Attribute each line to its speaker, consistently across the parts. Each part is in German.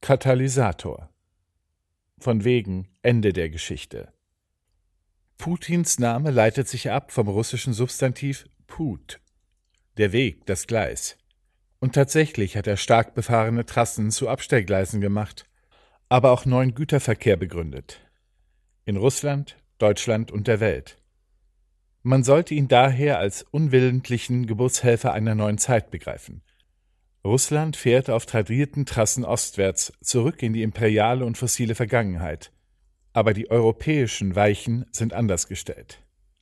Speaker 1: Katalysator. Von wegen Ende der Geschichte. Putins Name leitet sich ab vom russischen Substantiv Put, der Weg, das Gleis. Und tatsächlich hat er stark befahrene Trassen zu Abstellgleisen gemacht, aber auch neuen Güterverkehr begründet. In Russland, Deutschland und der Welt. Man sollte ihn daher als unwillentlichen Geburtshelfer einer neuen Zeit begreifen. Russland fährt auf tradierten Trassen ostwärts, zurück in die imperiale und fossile Vergangenheit. Aber die europäischen Weichen sind anders gestellt.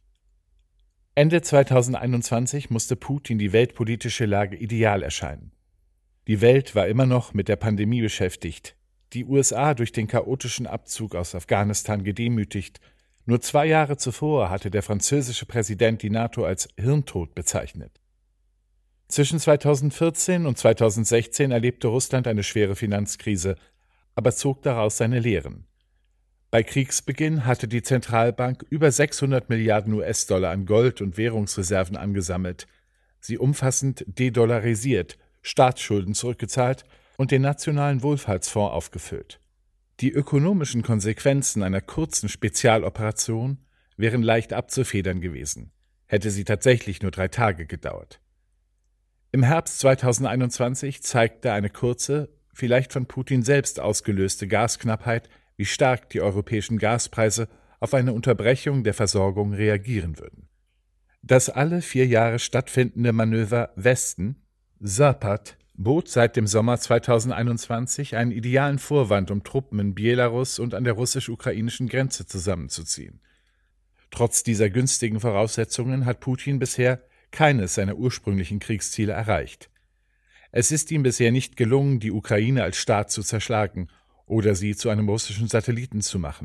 Speaker 1: Ende 2021 musste Putin die weltpolitische Lage ideal erscheinen. Die Welt war immer noch mit der Pandemie beschäftigt, die USA durch den chaotischen Abzug aus Afghanistan gedemütigt. Nur 2 Jahre zuvor hatte der französische Präsident die NATO als Hirntod bezeichnet. Zwischen 2014 und 2016 erlebte Russland eine schwere Finanzkrise, aber zog daraus seine Lehren. Bei Kriegsbeginn hatte die Zentralbank über 600 Milliarden US-Dollar an Gold- und Währungsreserven angesammelt, sie umfassend dedollarisiert, Staatsschulden zurückgezahlt und den nationalen Wohlfahrtsfonds aufgefüllt. Die ökonomischen Konsequenzen einer kurzen Spezialoperation wären leicht abzufedern gewesen, hätte sie tatsächlich nur 3 Tage gedauert. Im Herbst 2021 zeigte eine kurze, vielleicht von Putin selbst ausgelöste Gasknappheit, wie stark die europäischen Gaspreise auf eine Unterbrechung der Versorgung reagieren würden. Das alle 4 Jahre stattfindende Manöver Westen, Zapad, bot seit dem Sommer 2021 einen idealen Vorwand, um Truppen in Belarus und an der russisch-ukrainischen Grenze zusammenzuziehen. Trotz dieser günstigen Voraussetzungen hat Putin bisher keines seiner ursprünglichen Kriegsziele erreicht. Es ist ihm bisher nicht gelungen, die Ukraine als Staat zu zerschlagen oder sie zu einem russischen Satelliten zu machen.